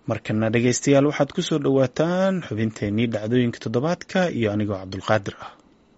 markana dhegaystayaal waxaad ku soo dhowaataan xubinteenii dhacdooyinka toddobaadka iyo anigoo cabdulqaadir ah.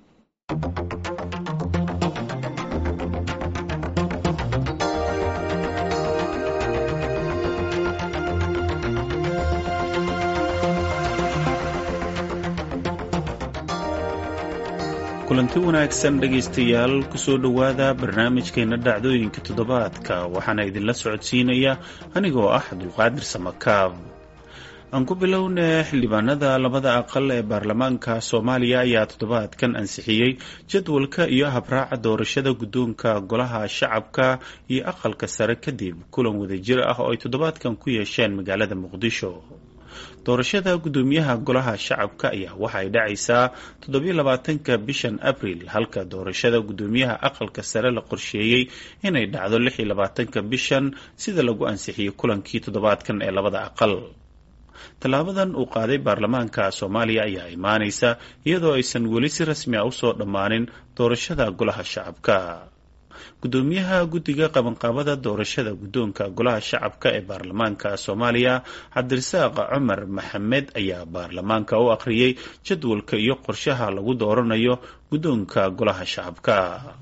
kulanti wanaagsan dhegaystayaal kusoo dhowaada barnaamijkeena dhacdooyinka toddobaadka waxaana idinla socodsiinaya anigoo ah cabdulqaadir samakaab. aan ku bilownay xildhibaanada labada aqal ee baarlamaanka Soomaaliya ayaa toddobaadkan ansixiyay jadwalka iyo habraaca doorashada guddoonka golaha shacabka iyo aqalka sare kadib kulan wadajir ah oo ay toddobaadkan ku yeesheen magaalada Muqdisho. doorashada gudoomiyaha golaha shacabka ayaa waxa ay dhacaysaa 27ka bishan Abriil halka doorashada gudoomiyaha aqalka sare la qorsheeyay inay dhacdo 26ka bishan sida lagu ansixiyay kulankii toddobaadkan ee labada aqal. talaabadan uu qaaday baarlamaanka Soomaaliya ayaa imaanaysa iyadoo aysan weli si rasmi ah u soo dhamaanin doorashada golaha shacabka. gudoomiyaha guddiga qabanqaabada doorashada guddoonka golaha shacabka ee baarlamaanka Soomaaliya Cabdirasaaq Cumar Maxamed ayaa baarlamaanka u akhriyay jadwalka iyo qorshaha lagu dooranayo guddoonka golaha shacabka.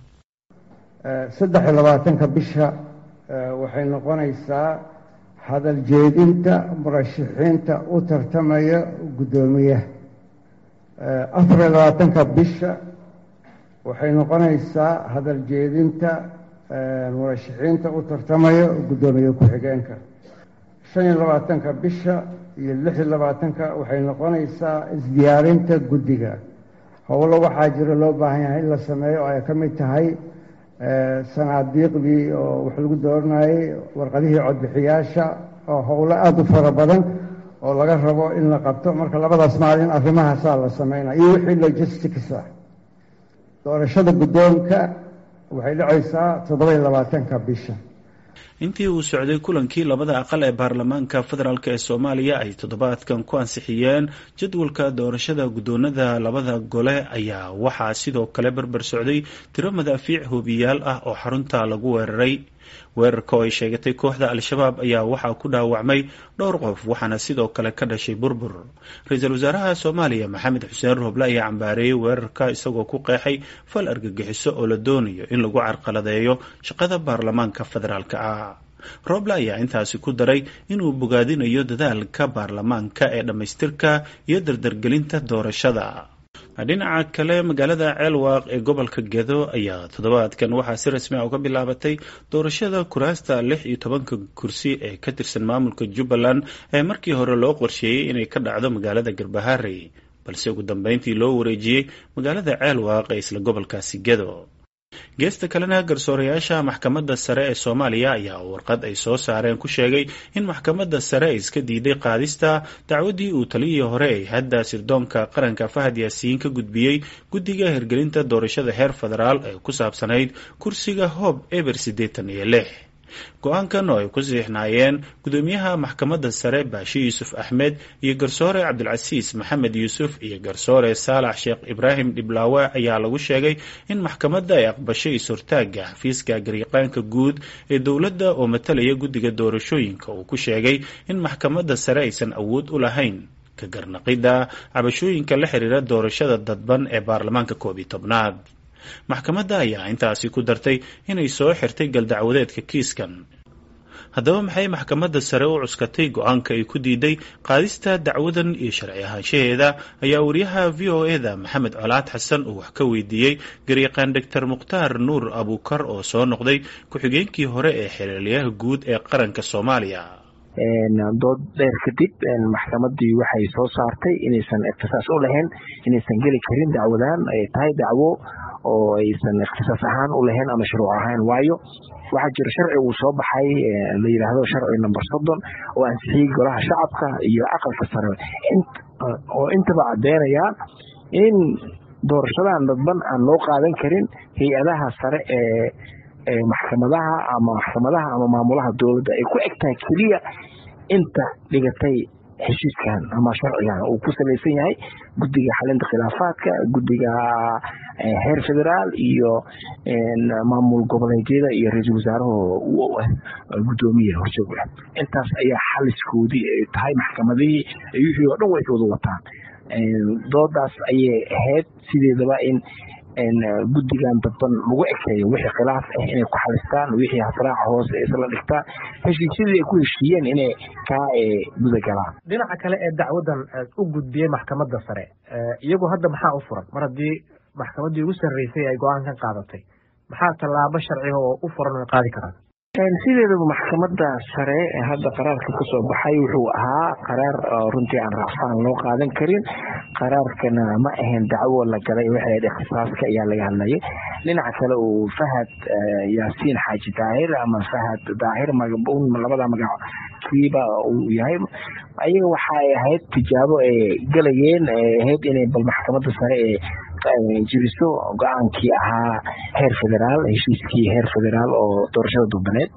23ka bisha waxay noqonaysaa hadal jeedinta murashaxiinta u tartamaya gudoomiyaha. 24ka bisha waxay noqonaysaa hadal jeedinta murashaxiinta u tartamaya gudoomiye ku-xigeenka. 25ka bisha iyo 26ka waxay noqonaysaa isdiyaarinta guddiga. howlo waxaa jira loo baahan yahay in la sameeyo oo ay ka mid tahay sanaadiiqdii oo wax lagu dooranayay, warqadihii codbixiyaasha oo howlo aada u fara badan oo laga rabo in la qabto. marka labadaas maalin arrimahaasaa la sameynaya iyo wixii logistics ah. doorashada guddoonka waxay dhacaysaa 27ka bisha. intii uu socday kulankii labada aqal ee baarlamaanka federaalk ee Soomaaliya ay toddobaadkan ku ansixiyeen jadwalka doorashada guddoonada labada gole ayaa waxaa sidoo kale barbar socday tiro madaafiic hubiyaal ah oo xarunta lagu weeraray. weerarka oo ay sheegatay kooxda Al-Shabaab ayaa waxaa ku dhaawacmay dhowr qof waxaana sidoo kale ka dhashay burbur. ra-iisul wasaaraha Soomaaliya Maxamed Xuseen Roble ayaa cambaareeyay weerarka isagoo ku qeexay fal argagixiso oo la doonayo in lagu carqaladeeyo shaqada baarlamaanka federaalka ah. Roble ayaa intaasi ku daray inuu bogaadinayo dadaalka baarlamaanka ee dhamaystirka iyo dardargelinta doorashada. dhinaca kale magaalada Ceelwaaq ee gobolka Gedo ayaa toddobaadkan waxaa si rasmi ah uga bilaabatay doorashada kuraasta 16 kursi ee ka tirsan maamulka Jubbaland ee markii hore loo qorsheeyay inay ka dhacdo magaalada Garbaharey balse ugu dambeyntii loo wareejiyay magaalada Ceelwaaq ee isla gobolkaasi Gedo. geesta kalena garsoorayaasha maxkamadda sare ee Soomaaliya ayaa warqad ay soo saareen ku sheegay in maxkamadda sare ay iska diiday qaadista dacwadii uu taliyihii hore ee hadda sirdoonka qaranka Fahad Yaasiin ka gudbiyay guddiga hirgelinta doorashada heer federaal ee ku saabsanayd kursiga Hoob Eber 86. go-aankan oo ay ku siixnaayeen gudoomiyaha maxkamadda sare Baashi Yuusuf Axmed iyo garsoore Cabdulcasiis Maxamed Yuusuf iyo garsoore Saalax Sheekh Ibraahim Dhiblaawe ayaa lagu sheegay in maxkamadda ay aqbashay is-hortaaga xafiiska gariiqaanka guud ee dowladda oo matalaya guddiga doorashooyinka uu ku sheegay in maxkamadda sare aysan awood u lahayn ka garnaqidda cabashooyinka la xiriira doorashada dadban ee baarlamaanka 11aad. maxkamadda ayaa intaasi ku dartay inay soo xirtay galdacwadeedka kiiskan. haddaba maxay maxkamadda sare u cuskatay go-aanka ay ku diiday qaadista dacwadan iyo sharci ahaanshaheeda ayaa wariyaha VOA-da Maxamed Colaad Xasan uu wax ka weydiiyey gariiqaan Dr. Mukhtaar Nuur Abuukar oo soo noqday ku-xigeenkii hore ee xiriiryaha guud ee qaranka Soomaaliya. dood dheer kadib maxkamaddii waxay soo saartay inaysan ikhtisaas u lahayn, inaysan geli karin dacwadan ay tahay dacwo oo aysan ikhtisaas ahaan u lahayn ama shuruuc ahaan. waayo waxaa jira sharci uu soo baxay la yiraahdo sharci number 30 oo ansixiyay golaha shacabka iyo aqalka sare oo intaba cadeynaya in doorashadan dadban aan loo qaadan karin hay'adaha sare ee maxkamadaha ama maamulaha dowladda ay ku egtahay kaliya inta dhigatay heshiiskan ama sharcigan uu ku salaysan yahay guddiga xalinta khilaafaadka, guddiga heer federaal iyo maamul goboleedyada iyo ra'iisul wasaaruhu gudoomiyaha horjooga. intaas ayaa xaliskoodii ay tahay maxkamadihii wixii oo dhan way wada wataan doodaas ayay ahayd sideedaba in guddigan dadban lagu ekeeyo wixii khilaaf ah inay ku xalistaan wixii hasraaca hoose isla dhigtaan heshiisyadii ay ku heshiiyeen inay ka gudagalaan dhinaca kale ee dacwadan u gudbiyey maxkamadda sare iyagu hadda maxaa u furan mar haddii maxkamaddii ugu sarreysay ay go-aankan qaadatay maxaa tallaabo sharciga oo u furan ay qaadi karaan sideedaba maxkamadda sare hadda qaraarka ka soo baxay wuxuu ahaa qaraar runtii aan raacfaan loo qaadan karin qaraarkana ma ahayn dacwo la galay waxay ikhtisaaska ayaa laga hadlayay dhinaca kale uu Fahad Yaasiin Xaaji Daahir ama Fahad Daahir magabuun labada magac kiiba uu yahay ayaga waxay ahayd tijaabo ay galayeen ahayd inay bal maxkamadda sare jiriso go'aankii ahaa heer federaal heshiiskii heer federaal oo doorashada dadbaneed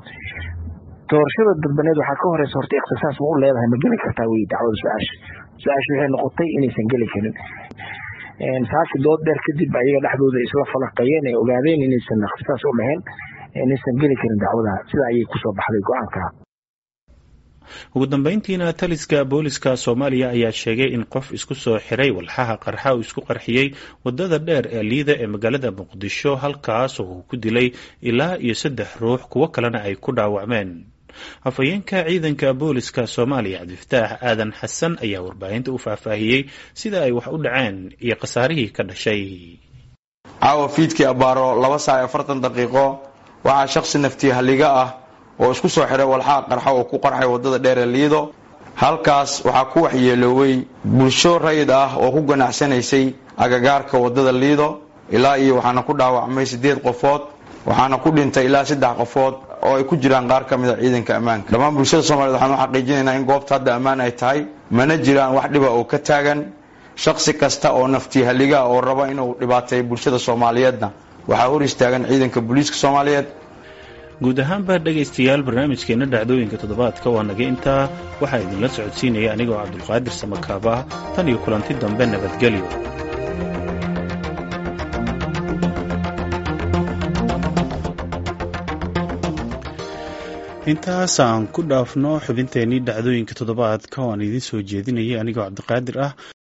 waxaa ka horeysa horta ikhtisaas ma u leedahay ma geli kartaa wey dacwada su-aasha waxay noqotay inaysan geli karin saaki dood dheer kadib ayaga dhexdooda isla falaqayeen ay ogaadeen inaysan ikhtisaas u lahayn inaysan geli karin dacwada sida ayay kusoo baxday go-aanka ugu dambeyntiina taliska booliska Soomaaliya ayaa sheegay in qof isku soo xiray walxaha qarxa uu isku qarxiyay wadada dheer ee liida ee magaalada Muqdisho halkaas oo uu ku dilay ilaa iyo 3 ruux kuwa kalena ay ku dhaawacmeen afayeenka ciidanka booliska Soomaaliya Cabdifataax Aadan Xasan ayaa warbaahinta u faahfaahiyay sida ay wax u dhaceen iyo qasaarihii ka dhashay caawa fiidkii abaaro 2:40 daqiiqo waxaa shakhsi naftii haliga ah oo isku soo xiray walxaha qarxa oo ku qarxay wadada dheer ee liido halkaas waxaa ku waxyeeloway bulsho rayid ah oo ku ganacsanaysay agagaarka wadada liido ilaa iyo waxaana ku dhaawacmay 8 qofood waxaana ku dhintay ilaa 3 qofood oo ay ku jiraan qaar ka mid ah ciidanka ammaanka dhammaan bulshada Soomaaliyeed waxaan xaqiijinaynaa in goobta hadda ammaan ay tahay mana jiraan wax dhib ah oo ka taagan shakhsi kasta oo naftii haliga oo raba inuu dhibaateeyo bulshada Soomaaliyeedna waxa hor istaagan ciidanka booliska Soomaaliyeed guud ahaanba dhagaystayaal barnaamijkeena dhacdooyinka toddobaadka waa naga intaa waxaa idinla socodsiinaya anigoo Cabdulqaadir Samakaaba tan iyo kulanti dambe nabadgelyo intaas aan ku dhaafno xubinteenii dhacdooyinka toddobaadka waan idin soo jeedinayay anigoo Cabdiqaadir ah